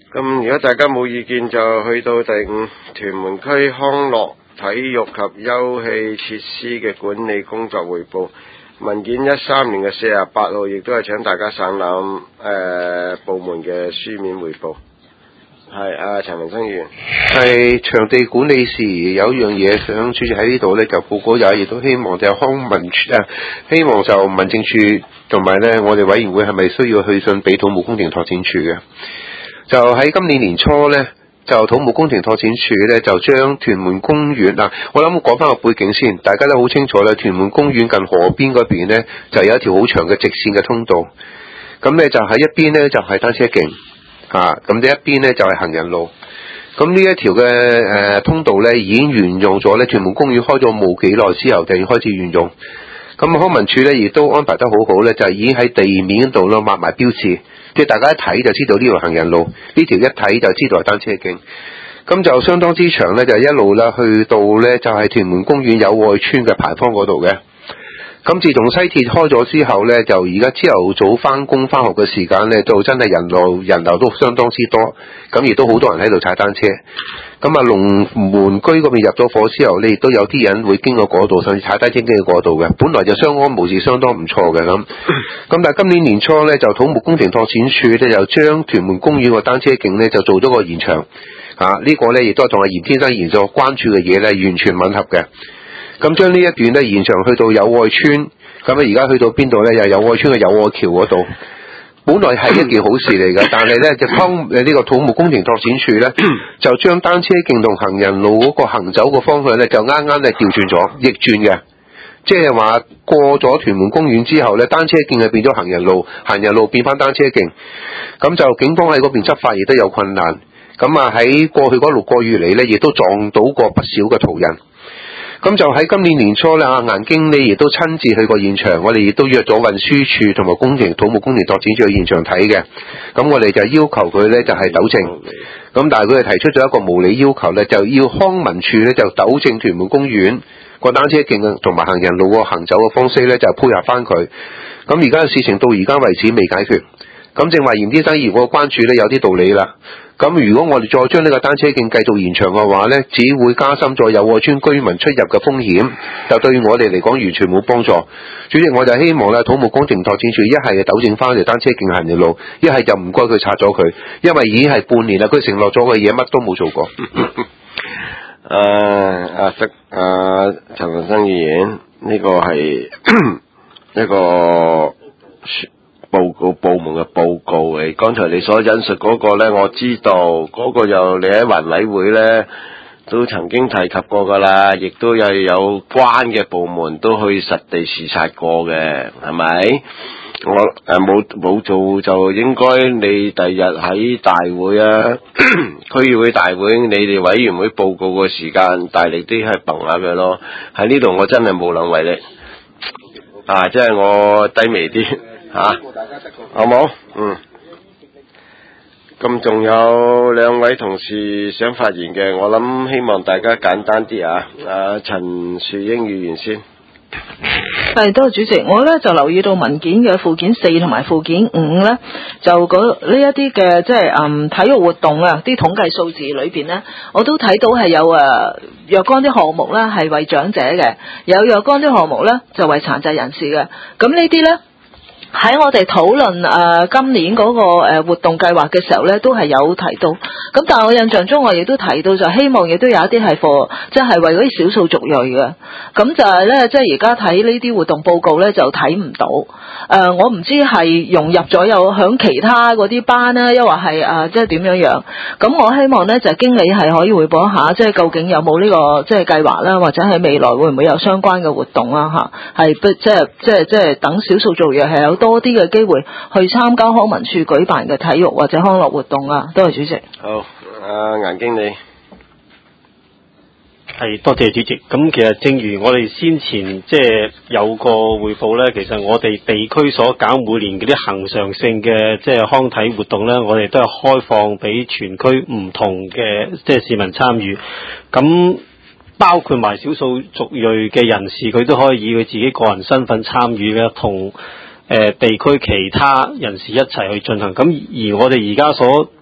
咁如果大家冇意見，就去到第5屯門區康樂體育及休憩設施嘅管理工作匯報文件13年嘅48號，亦都係請大家省覽部門嘅書面匯報。係陳文生議員， 係場地管理時有一樣嘢想主席喺呢度呢，就報告也亦都希望就希望就民政處同埋呢我哋委員會係咪需要去信俾土木工程拓展處嘅？就喺今年年初呢，就土木工程拓展處呢，就將屯門公園嗱，我諗講翻個背景先，大家都好清楚啦。屯門公園近河邊嗰邊呢，就有一條好長嘅直線嘅通道，咁呢，就喺一邊呢，就係單車徑。咁呢一邊呢，就係行人路，咁呢一條嘅通道呢，已經沿用咗呢屯門公園開咗冇幾耐之後就已經開始沿用，咁康文署呢，亦都安排得好好呢，就已經喺地面度咯抹埋標誌，即係大家一睇就知道呢條行人路，呢條一睇就知道係單車徑，咁就相當之長呢，就一路啦去到呢，就係屯門公園友愛村嘅牌坊嗰度嘅。咁自從西鐵開咗之後呢，就而家朝頭早翻工翻學嘅時間呢，就真係人流都相當之多，咁亦都好多人喺度踩單車。咁龍門居嗰邊入咗伙之後呢，亦都有啲人會經過嗰度，甚至踩單車經過嗰度嘅。本來就相安無事，相當唔錯嘅咁。但係今年年初呢，就土木工程拓展署呢，就將屯門公園個單車徑呢，就做咗個延長。呢個呢，亦都同阿嚴天生議員所關注嘅嘢呢，完全吻合嘅。咁將呢一段呢延長去到友愛村，咁而家去到邊度呢？又友愛村嘅友愛橋嗰度，本來係一件好事嚟嘅，但係呢，就呢個土木工程拓展署呢，就將單車徑同行人路嗰個行走嘅方向呢，就啱啱呢調轉咗，逆轉嘅，即係話過咗屯門公園之後呢，單車徑係變咗行人路，行人路變翻單車徑，咁就警方喺嗰邊執法亦都有困難，咁喺過去嗰6個月嚟呢，亦都撞到過不少嘅途人。咁就喺今年年初呢，阿顏經理亦都親自去過現場，我哋亦都約咗運輸署同埋土木工程拓展署去現場睇嘅。咁我哋就要求佢呢，就係糾正，咁但係佢哋提出咗一個無理要求呢，就要康文署呢，就糾正屯門公園個單車徑同埋行人路個行走嘅方式呢，就配合翻佢。咁而家嘅事情到而家為止未解決。咁正話嚴先生而我關注呢，有啲道理啦。咁如果我哋再將呢個單車徑繼續延長嘅話呢，只會加深咗友愛村居民出入嘅風險，就對我哋嚟講完全冇幫助。主席，我就希望呢土木工程拓展署一係就糾正翻條單車徑行人路，一係就唔該佢拆咗佢，因為已經係半年啦，佢承諾咗嘅嘢乜都冇做過。 陳文生議員，呢個係一個部門嘅報告嚟，剛才你所引述嗰個呢，我知道嗰個又你喺環委會呢都曾經提及過噶啦，亦都有關嘅部門都去實地視察過嘅，係咪？我冇做就應該你第日喺大會啊區議會大會，你哋委員會報告嘅時間大力啲係揼下佢咯。喺呢度我真係無能為力，即係我低微啲。好冇？咁仲有2位同事想發言嘅，我諗希望大家簡單啲陳樹英議員先。 係，多謝主席。我呢就留意到文件嘅附件4同埋附件5呢，就呢一啲嘅即係體育活動啊，啲統計數字裏邊呢，我都睇到係有若干啲項目呢係為長者嘅，有若干啲項目呢就為殘疾人士嘅。咁呢啲呢，喺我哋討論今年嗰個活動計劃嘅時候咧，都係有提到。咁但係我印象中，我亦都提到就希望亦都有一啲係即係為嗰啲少數族裔嘅。咁就係咧，即係而家睇呢啲活動報告咧，就睇唔到。我唔知係融入咗有響其他嗰啲班啦，抑或係即係點樣樣。咁我希望咧就經理係可以匯報一下，即係究竟有冇呢個即係計劃啦，或者喺未來會唔會有相關嘅活動啦嚇？係即係等少數族裔係有多啲嘅機會去參加康文署舉辦嘅體育或者康樂活動啊！多謝主席。 好，顏經理。 係，多謝主席。咁其實正如我哋先前即係有個匯報咧，其實我哋地區所搞每年嗰啲恆常性嘅即係康體活動咧，我哋都係開放俾全區唔同嘅即係市民參與。咁包括埋少數族裔嘅人士，佢都可以以佢自己個人身份參與嘅，同地區其他人士一齊去進行。咁而我哋而家所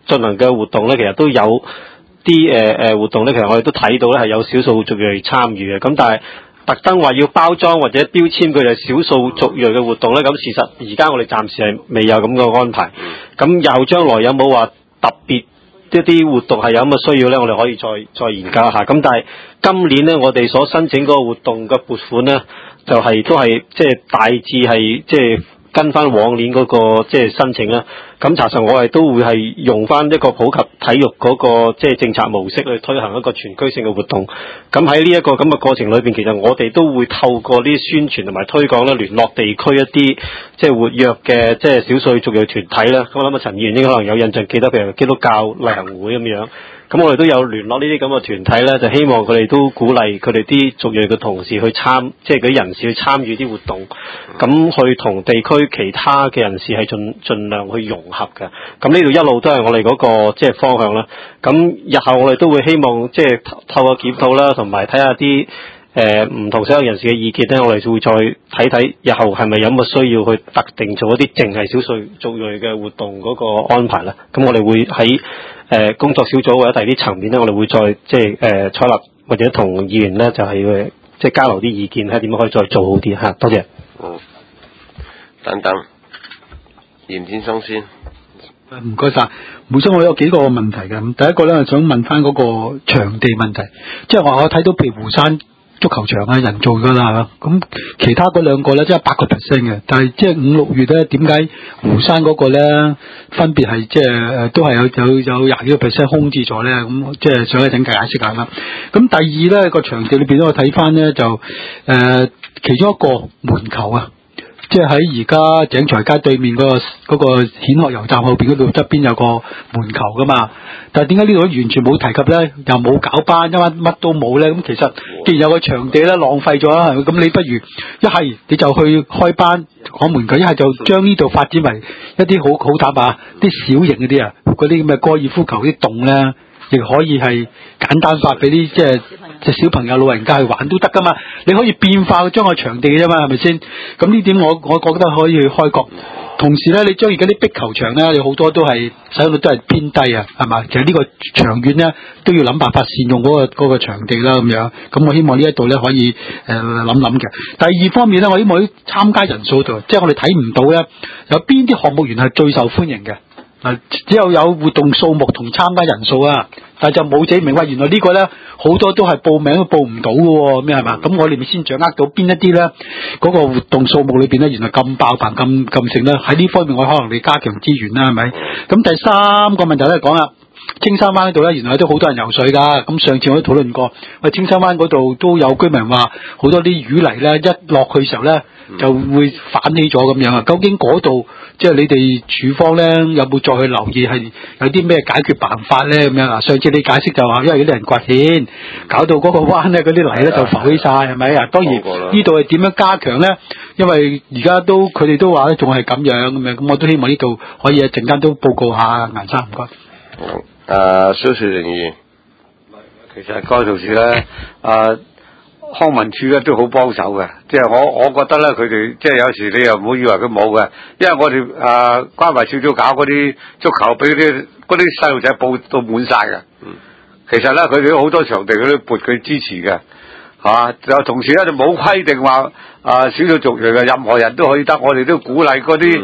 進行嘅活動咧，其實都有啲活動咧，其實我哋都睇到咧係有少數族裔參與嘅。咁但係特登話要包裝或者標籤佢哋少數族裔嘅活動咧，咁事實而家我哋暫時係未有咁嘅安排。咁又將來有冇話特別一啲活動係有咁嘅需要咧？我哋可以再研究一下。咁但係今年咧，我哋所申請嗰個活動嘅撥款咧，就係都係即係大致係即係跟翻往年嗰個即係申請啦。咁查實我哋都會係用翻一個普及體育嗰個即係政策模式去推行一個全區性嘅活動。咁喺呢一個咁嘅過程裏邊，其實我哋都會透過呢啲宣傳同埋推廣咧，聯絡地區一啲即係活躍嘅即係少數族裔團體啦。咁我諗啊，陳議員應該可能有印象記得，譬如基督教例行會咁樣。咁我哋都有聯絡呢啲咁嘅團體咧，就希望佢哋都鼓勵佢哋啲族裔嘅同事去即係嗰啲人士去參與啲活動，咁去同地區其他嘅人士係盡量去融合嘅。咁呢度一路都係我哋嗰個即係方向啦。咁日後我哋都會希望即係透過檢討啦，同埋睇下啲唔同社會人士嘅意見咧，我哋會再睇睇日後係咪有乜需要去特定做一啲淨係少數族裔嘅活動嗰個安排啦。咁我哋會喺工作小組或者第二啲層面咧，我哋會再即係採納或者同議員咧就係即係交流啲意見，睇下點樣可以再做好啲嚇。多謝。 等等，嚴先生先。 唔該晒，本身我有幾個問題嘅。咁第一個咧，想問翻嗰個場地問題，即係話我睇到譬如湖山足球場啊，人造噶啦，咁其他嗰兩個咧，即係100%嘅，但係即係5、6月咧，點解湖山嗰個咧分別係即係都係有20幾個%空置咗咧？咁即係想一陣解釋下啦。咁第二咧，個場地裏邊咧，我睇翻咧就其中一個門球啊。即係喺而家井財街對面嗰個顯學油站後邊嗰度側邊有個門球噶嘛，但係點解呢度完全冇提及咧？又冇搞班，因為乜都冇咧。咁其實既然有個場地咧，浪費咗啦，咁你不如一係你就去開班講門球，一係就將呢度發展為一啲好坦白啲小型嗰啲啊，嗰啲咁嘅高爾夫球啲洞咧，亦可以係簡單化俾啲即係小朋友、老人家去玩都得噶嘛。你可以變化將個場地嘅啫嘛，係咪先？咁呢點我覺得可以去開拓。同時咧，你將而家啲壁球場咧，有好多都係使用率都係偏低啊，係嘛？其實呢個長遠咧都要諗辦法善用嗰個場地啦，咁樣。咁我希望呢一度咧可以諗嘅。第二方面咧，我希望啲參加人數度，即係我哋睇唔到咧有邊啲項目員係最受歡迎嘅。只有活動數目同參加人數啊，但係就冇寫明話原來呢個咧好多都係報名都報唔到嘅喎，咁係嘛？咁我哋咪先掌握到邊一啲咧嗰個活動數目裏邊咧原來咁爆棚咁盛咧，喺呢方面我可能你加強資源啦，係咪？咁第三個問題咧講啦，青山灣嗰度咧原來都好多人游水㗎。咁上次我都討論過，喂，青山灣嗰度都有居民話好多啲淤泥咧一落去嘅時候咧就會反起咗咁樣啊。究竟嗰度即係你哋處方咧有冇再去留意係有啲咩解決辦法咧咁樣啊？上次你解釋就話因為有啲人掘蜆，搞到嗰個灣咧嗰啲泥咧就浮起晒，係咪啊？當然呢度係點樣加強咧？因為而家都佢哋都話咧仲係咁樣咁樣，咁我都希望呢度可以陣間都報告下顏生，唔該。 蕭樹寧議員， 其實該度處咧，康文署咧都好幫手嘅，即係我覺得咧，佢哋即係有時你又唔好以為佢冇嘅，因為我哋關懷處都搞嗰啲足球俾嗰啲細路仔報到滿晒嘅。其實咧，佢哋好多場地佢都撥佢支持嘅，就同時咧就冇規定話少數族裔嘅任何人都可以得，我哋都鼓勵嗰啲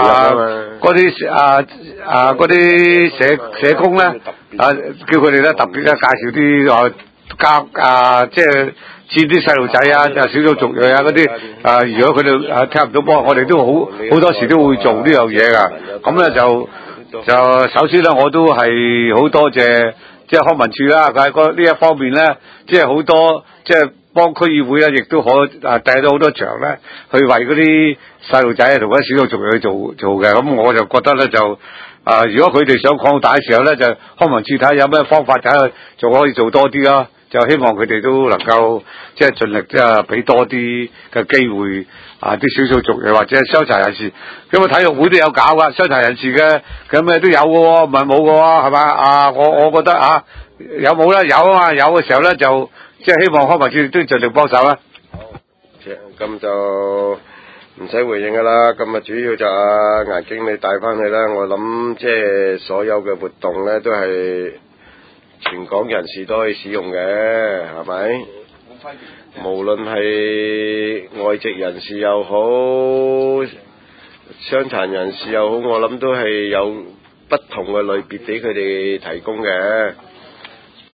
嗰啲社工咧叫佢哋咧特別咧介紹啲即係接啲細路仔啊，少數族裔啊嗰啲如果佢哋聽唔到波，我哋都好多時都會做呢樣嘢噶。咁咧就首先咧，我都係好多謝即係康文署啦，佢喺呢一方面咧，即係好多即係幫區議會咧，亦都可帶到好多場咧，去為嗰啲細路仔啊同嗰啲少數族裔去做嘅。咁我就覺得咧就如果佢哋想擴大嘅時候咧，就康文署睇下有咩方法睇下仲可以做多啲啦。就希望佢哋都能夠即係盡力即係俾多啲嘅機會啲少數族裔或者傷殘人士，因為體育會都有搞噶，傷殘人士嘅咁咩都有嘅喎，唔係冇嘅喎，係嘛？我覺得有冇咧？有啊嘛，有嘅時候咧就即係希望康文署都盡力幫手啦。 好，咁就唔使回應噶啦，今日主要就顏經理帶翻去啦。我諗即係所有嘅活動呢，都係全港人士都可以使用嘅，係咪？無論係外籍人士又好，傷殘人士又好，我諗都係有不同嘅類別俾佢哋提供嘅。